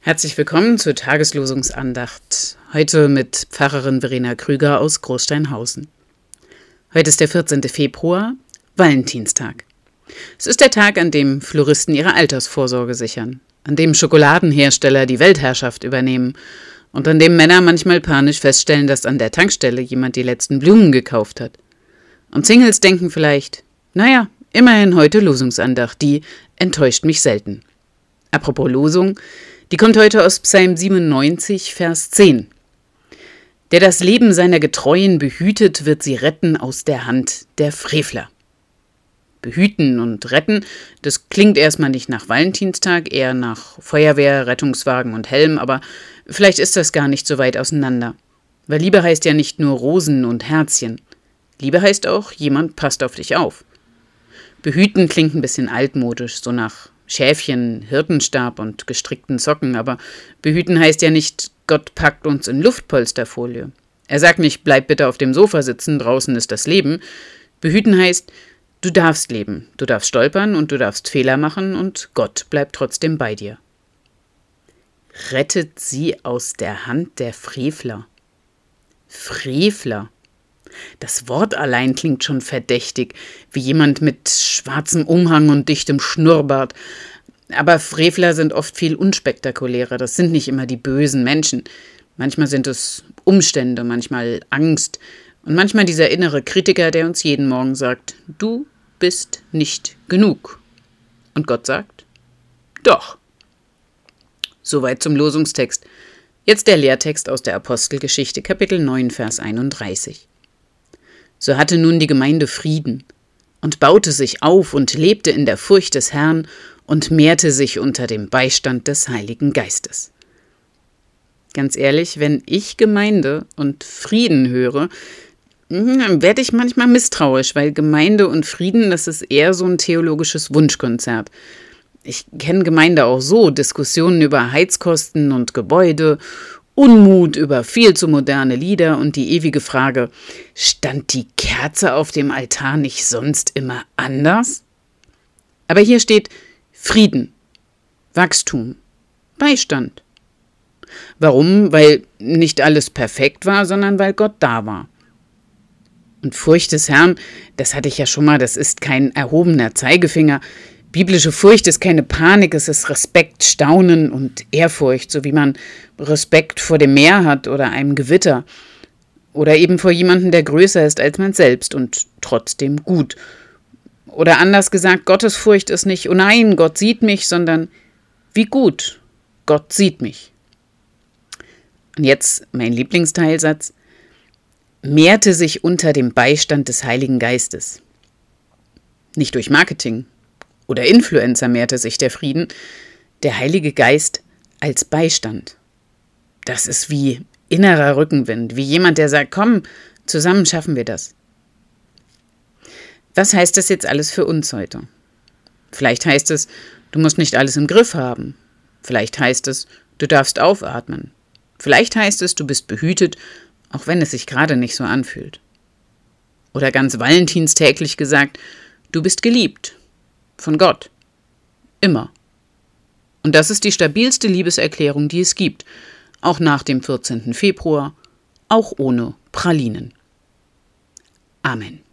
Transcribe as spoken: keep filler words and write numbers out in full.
Herzlich willkommen zur Tageslosungsandacht. Heute mit Pfarrerin Verena Krüger aus Großsteinhausen. Heute ist der vierzehnte Februar, Valentinstag. Es ist der Tag, an dem Floristen ihre Altersvorsorge sichern, an dem Schokoladenhersteller die Weltherrschaft übernehmen und an dem Männer manchmal panisch feststellen, dass an der Tankstelle jemand die letzten Blumen gekauft hat. Und Singles denken vielleicht, naja, immerhin heute Losungsandacht, die enttäuscht mich selten. Apropos Losung, die kommt heute aus Psalm siebenundneunzig, Vers zehn. Der das Leben seiner Getreuen behütet, wird sie retten aus der Hand der Frevler. Behüten und retten, das klingt erstmal nicht nach Valentinstag, eher nach Feuerwehr, Rettungswagen und Helm, aber vielleicht ist das gar nicht so weit auseinander. Weil Liebe heißt ja nicht nur Rosen und Herzchen. Liebe heißt auch, jemand passt auf dich auf. Behüten klingt ein bisschen altmodisch, so nach Schäfchen, Hirtenstab und gestrickten Socken, aber behüten heißt ja nicht, Gott packt uns in Luftpolsterfolie. Er sagt nicht, bleib bitte auf dem Sofa sitzen, draußen ist das Leben. Behüten heißt, du darfst leben, du darfst stolpern und du darfst Fehler machen und Gott bleibt trotzdem bei dir. Rettet sie aus der Hand der Frevler. Frevler. Das Wort allein klingt schon verdächtig, wie jemand mit schwarzem Umhang und dichtem Schnurrbart. Aber Frevler sind oft viel unspektakulärer. Das sind nicht immer die bösen Menschen. Manchmal sind es Umstände, manchmal Angst und manchmal dieser innere Kritiker, der uns jeden Morgen sagt, du bist nicht genug. Und Gott sagt, doch. Soweit zum Losungstext. Jetzt der Lehrtext aus der Apostelgeschichte, Kapitel neun, Vers einunddreißig. So hatte nun die Gemeinde Frieden und baute sich auf und lebte in der Furcht des Herrn und mehrte sich unter dem Beistand des Heiligen Geistes. Ganz ehrlich, wenn ich Gemeinde und Frieden höre, werde ich manchmal misstrauisch, weil Gemeinde und Frieden, das ist eher so ein theologisches Wunschkonzert. Ich kenne Gemeinde auch so, Diskussionen über Heizkosten und Gebäude, Unmut über viel zu moderne Lieder und die ewige Frage, stand die Kerze auf dem Altar nicht sonst immer anders? Aber hier steht Frieden, Wachstum, Beistand. Warum? Weil nicht alles perfekt war, sondern weil Gott da war. Und Furcht des Herrn, das hatte ich ja schon mal, das ist kein erhobener Zeigefinger. Biblische Furcht ist keine Panik, es ist Respekt, Staunen und Ehrfurcht, so wie man Respekt vor dem Meer hat oder einem Gewitter oder eben vor jemandem, der größer ist als man selbst und trotzdem gut. Oder anders gesagt, Gottesfurcht ist nicht, oh nein, Gott sieht mich, sondern wie gut, Gott sieht mich. Und jetzt mein Lieblingsteilsatz, mehrte sich unter dem Beistand des Heiligen Geistes. Nicht durch Marketing oder Influencer mehrte sich der Frieden, der Heilige Geist als Beistand. Das ist wie innerer Rückenwind, wie jemand, der sagt, komm, zusammen schaffen wir das. Was heißt das jetzt alles für uns heute? Vielleicht heißt es, du musst nicht alles im Griff haben. Vielleicht heißt es, du darfst aufatmen. Vielleicht heißt es, du bist behütet, auch wenn es sich gerade nicht so anfühlt. Oder ganz valentinstäglich gesagt, du bist geliebt. Von Gott. Immer. Und das ist die stabilste Liebeserklärung, die es gibt. Auch nach dem vierzehnten Februar, auch ohne Pralinen. Amen.